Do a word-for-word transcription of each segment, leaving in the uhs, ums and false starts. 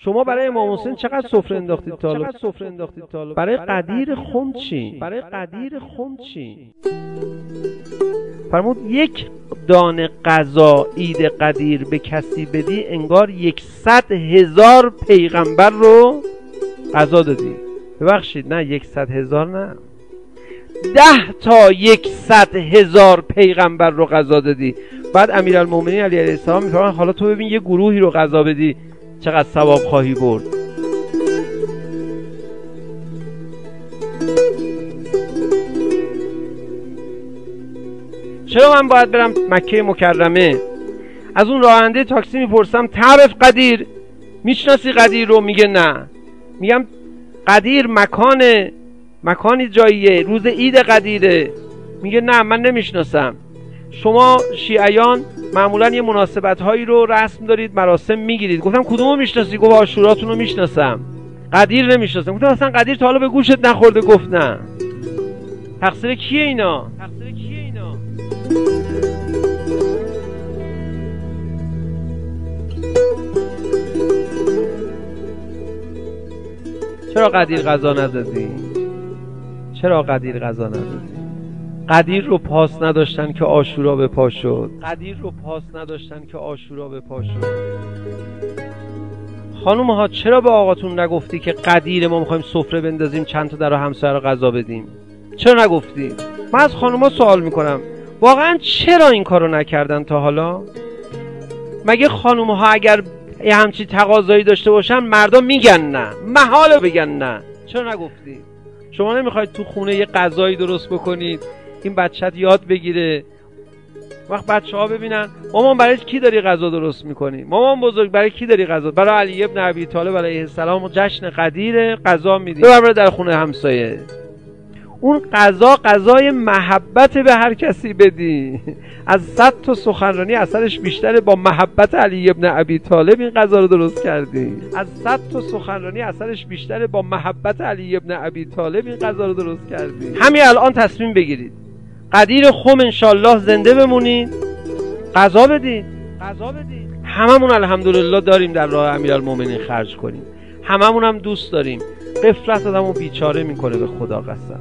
شما برای امام حسین چقدر سفره انداختید تا حالا؟ چقدر سفره انداختید تا حالا؟ برای قدیر خون چی؟ برای قدیر خون چی؟ فرمود یک دانه غذا عید قدیر به کسی بدی انگار یکصد هزار پیغمبر رو غذا دادی. ببخشید نه یکصد هزار نه، ده تا یکصد هزار پیغمبر رو غذا دادی. بعد امیرالمومنین علی علیه السلام میفرماید حالا تو ببین یه گروهی رو غذا بدی چقدر ثواب خواهی برد. چرا من باید برم مکه مکرمه؟ از اون راننده تاکسی میپرسم تعرف قدیر، میشناسی قدیر رو؟ میگه نه. میگم قدیر مکانه، مکانی جاییه، روز عید قدیره. میگه نه من نمیشناسم. شما شیعیان معمولا یه مناسبت هایی رو رسم دارید، مراسم میگیرید. گفتم کدومو میشناسی؟ گفت عاشوراتون رو میشناسم، قدیر نمیشناسم. گفتم اصلا قدیر تا حالا به گوشت نخورده؟ گفت نه. تقصیر کیه اینا؟ تقصیر کیه اینا؟ چرا قدیر غذا ندادی؟ چرا قدیر غذا ندادی؟ قدیر رو پاس نداشتن که عاشورا به پا شد. قدیر رو پاس نداشتن که عاشورا به پا شد. خانوم ها چرا به آقاتون نگفتی که قدیر ما میخوایم سفره بندازیم چند تا در و همسایه رو غذا بدیم؟ چرا نگفتی؟ من از خانوما سوال میکنم واقعا چرا این کارو نکردن تا حالا؟ مگه خانوم ها اگر یه همچین تقاضایی داشته باشن مردا میگن نه، محاله بگن نه؟ چرا نگفتی؟ شما نمیخواید تو خونه یه غذایی درست بکنید این بچت یاد بگیره؟ وقت بچه ها ببینن مامان برای کی داری غذا درست میکنی؟ مامان بزرگ برای کی داری غذا؟ برای علی ابن ابی طالب علیه السلام جشن قدیر غذا میدی، ببر در خونه همسایه. اون غذا غذای محبت به هر کسی بدی. از صد تا سخنرانی اثرش بیشتره، با محبت علی ابن ابی طالب این غذا رو درست کردی. از صد تا سخنرانی اثرش بیشتره، با محبت علی ابن ابی طالب این غذا رو درست کردی. همین الان تصمیم بگیرید قدیر خم انشالله زنده بمونید، غذا بدید، غذا بدید. هممون الحمدلله داریم در راه امیرالمومنین خرج کنیم، هممون هم دوست داریم. غفلت آدمو بیچاره میکنه به خدا قسم.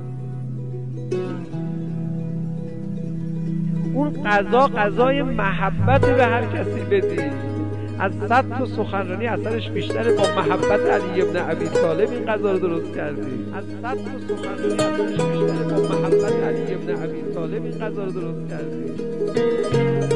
اون غذا غذای محبت به هر کسی بدی. از صد تا سخنرانی اثرش بیشتره، با محبت علی ابن ابی طالب این غذا رو درست کردی. از صد تا سخنرانی اثرش بیشتره، با محبت علی ابن ابی طالب این غذا رو درست کردی.